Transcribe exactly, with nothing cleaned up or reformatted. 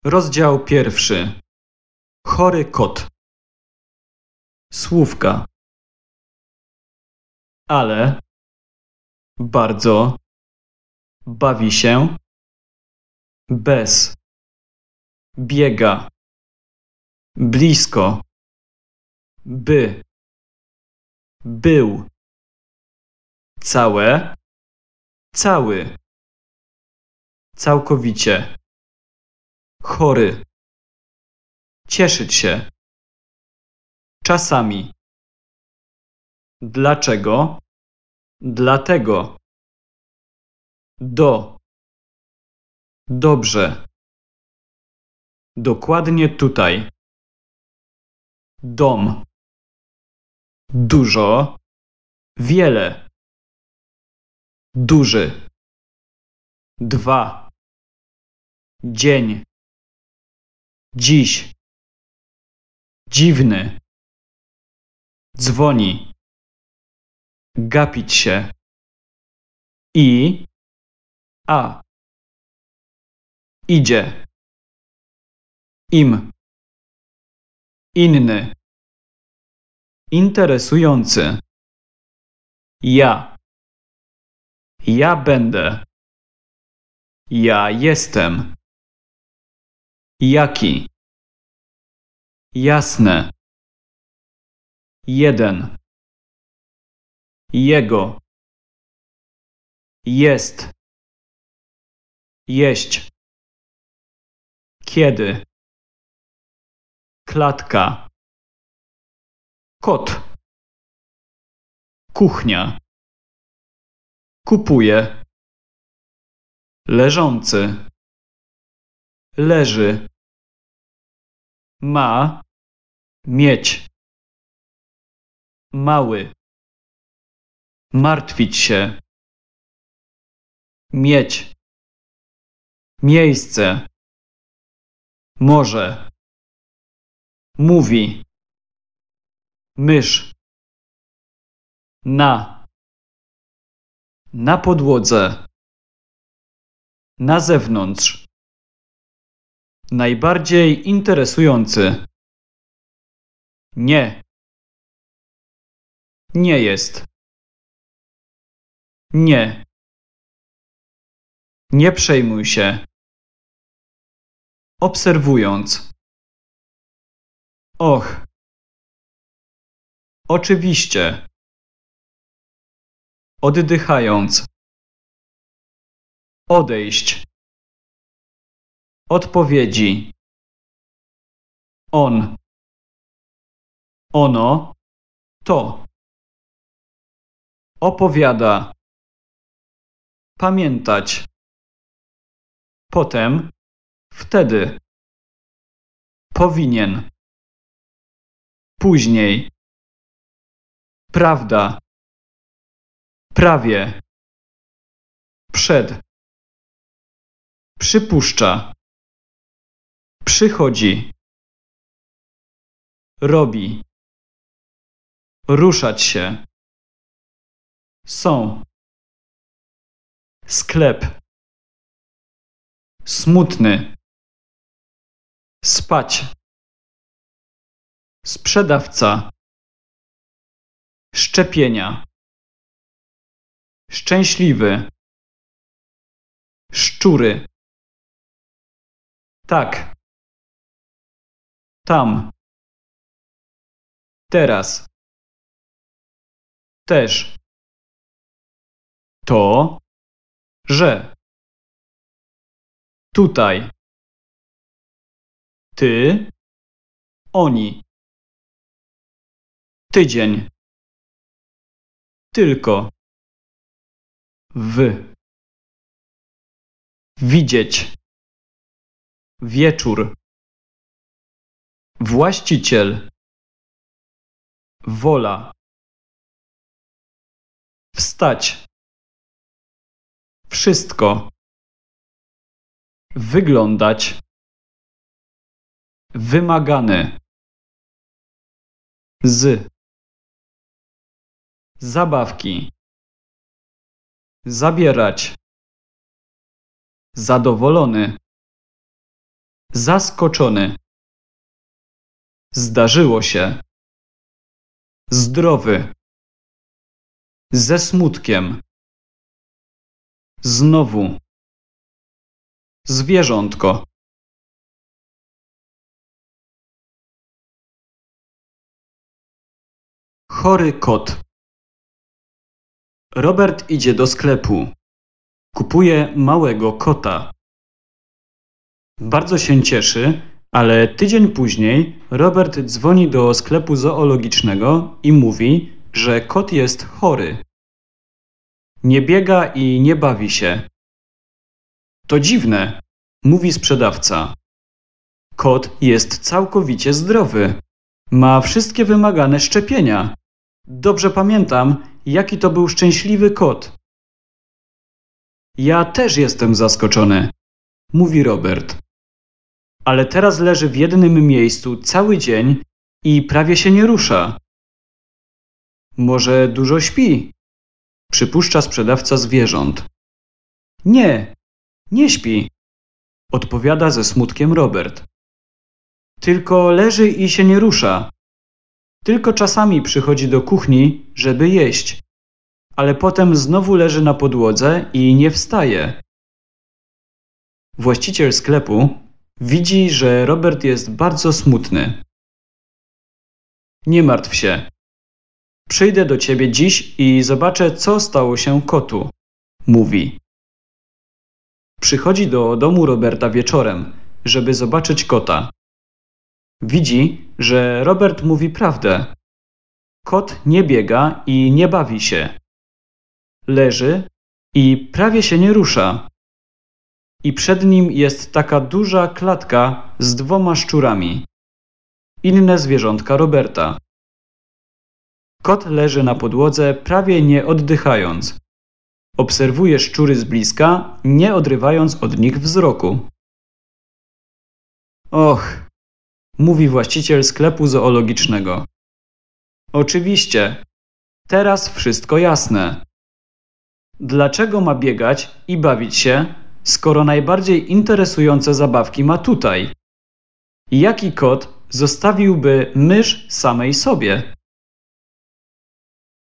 Rozdział pierwszy. Chory kot. Słówka. Ale, bardzo, bawi się, bez, biega, blisko, by, był, całe, cały, całkowicie, chory, cieszyć się, czasami. Dlaczego? Dlatego. Do. Dobrze. Dokładnie tutaj. Dom. Dużo. Wiele. Duży. Dwa. Dzień. Dziś. Dziwny. Dzwoni. Gapić się. I. A. Idzie. Im. Inny. Interesujący. Ja. Ja będę. Ja jestem. Jaki? Jasne. Jeden. Jego. Jest. Jeść. Kiedy? Klatka. Kot. Kuchnia. Kupuje. Leżący. Leży. Ma. Mieć. Mały. Martwić się. Mieć. Miejsce. Może. Mówi. Mysz. Na. Na podłodze. Na zewnątrz. Najbardziej interesujący. Nie. Nie jest. Nie. Nie przejmuj się. Obserwując. Och. Oczywiście. Oddychając. Odejść. Odpowiedzi. On. Ono. To. Opowiada. Pamiętać. Potem. Wtedy. Powinien. Później. Prawda. Prawie. Przed. Przypuszcza. Przychodzi. Robi. Ruszać się. Są. Sklep. Smutny. Spać. Sprzedawca. Szczepienia. Szczęśliwy. Szczury. Tak. Tam. Teraz. Też. To. Że. Tutaj. Ty. Oni. Tydzień. Tylko. Wy. Widzieć. Wieczór. Właściciel. Wola. Wstać. Wszystko. Wyglądać. Wymagany. Z. Zabawki. Zabierać. Zadowolony. Zaskoczony. Zdarzyło się. Zdrowy. Ze smutkiem. Znowu. Zwierzątko. Chory kot. Robert idzie do sklepu. Kupuje małego kota. Bardzo się cieszy, ale tydzień później Robert dzwoni do sklepu zoologicznego i mówi, że kot jest chory. Nie biega i nie bawi się. To dziwne, mówi sprzedawca. Kot jest całkowicie zdrowy. Ma wszystkie wymagane szczepienia. Dobrze pamiętam, jaki to był szczęśliwy kot. Ja też jestem zaskoczony, mówi Robert. Ale teraz leży w jednym miejscu cały dzień i prawie się nie rusza. Może dużo śpi? Przypuszcza sprzedawca zwierząt. Nie, nie śpi, odpowiada ze smutkiem Robert. Tylko leży i się nie rusza. Tylko czasami przychodzi do kuchni, żeby jeść, ale potem znowu leży na podłodze i nie wstaje. Właściciel sklepu widzi, że Robert jest bardzo smutny. Nie martw się. Przyjdę do ciebie dziś i zobaczę, co stało się kotu, mówi. Przychodzi do domu Roberta wieczorem, żeby zobaczyć kota. Widzi, że Robert mówi prawdę. Kot nie biega i nie bawi się. Leży i prawie się nie rusza. I przed nim jest taka duża klatka z dwoma szczurami. Inne zwierzątka Roberta. Kot leży na podłodze, prawie nie oddychając. Obserwuje szczury z bliska, nie odrywając od nich wzroku. Och, mówi właściciel sklepu zoologicznego. Oczywiście, teraz wszystko jasne. Dlaczego ma biegać i bawić się, skoro najbardziej interesujące zabawki ma tutaj? Jaki kot zostawiłby mysz samej sobie?